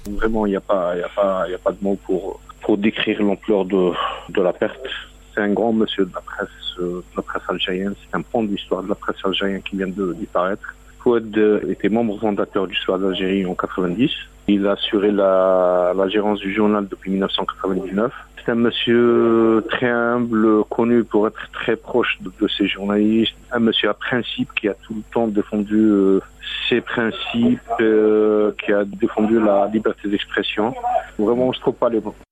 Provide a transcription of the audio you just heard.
Vraiment, il n'y a pas de mots pour décrire l'ampleur de la perte. C'est un grand monsieur de la presse algérienne. C'est un pan de l'histoire de la presse algérienne qui vient de disparaître. Fouad était membre fondateur du Soir d'Algérie en 90. Il a assuré la gérance du journal depuis 1999. C'est un monsieur très humble, connu pour être très proche de ses journalistes. Un monsieur à principe qui a tout le temps défendu ses principes, qui a défendu la liberté d'expression. Vraiment, je ne trouve pas les mots.